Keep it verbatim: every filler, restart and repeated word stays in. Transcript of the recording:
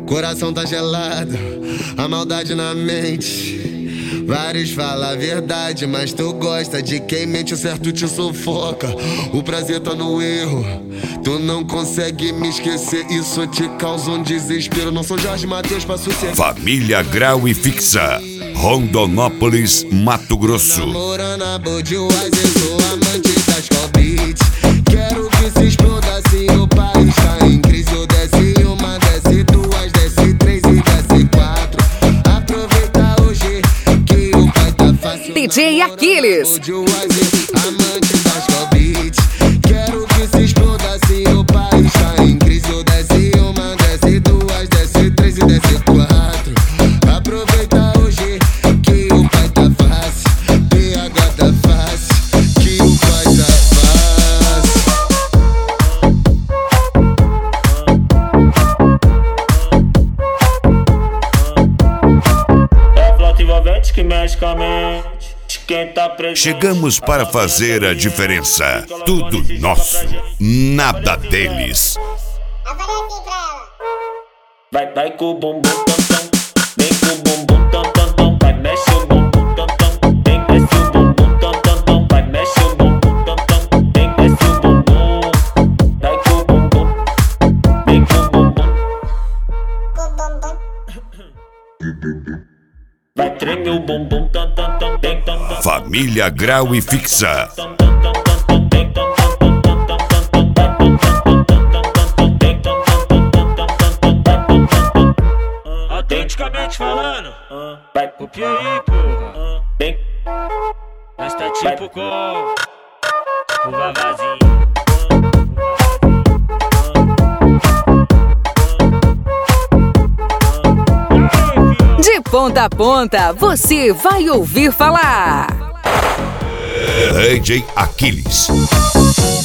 Coração tá gelado, a maldade na mente. Vários falam a verdade, mas tu gosta de quem mente, o certo te sufoca. O prazer tá no erro, tu não consegue me esquecer. Isso te causa um desespero. Não sou Jorge Mateus pra sossegar. Família Grau e Fixa, Rondonópolis, Mato Grosso. Namorando a Budweiser, sou amante das Cobits. Quero que se exploda assim, o país tá em crise. Eu desce uma, desce duas, desce três e desce quatro. Aproveita hoje que o pai tá fácil. D J Aquiles, amante das Cobits. Quero que se exploda assim, o país tá em crise. Eu desce uma, desce duas, desce três e desce quatro. Aproveita hoje que o pai tá fácil. P H tá fácil, que o pai tá fácil. É flauta envolvente que mexe com a mente. Quem tá presente. Chegamos para fazer a diferença. Tudo nosso, nada deles. Eu falei assim pra ela. Vai, vai com o bumbum tam tam. Vem com o bumbum tam tam tam. Vai, mexe o bumbum tam tam. Vem, desce o bumbum tam tam tam. Vai, mexe o bumbum tam tam. Vem, desce o bumbum. Vai com o bumbum. Vem com o bumbum. Com o bumbum. Vai, treme o bumbum tam tam tam. Vem tam tam. Família Grau e Fixa. Autenticamente falando, vai pro Piauí, porra. Vem, nós tá tipo com o Vavazinho. de ponta a ponta, você vai ouvir falar. D J Aquiles.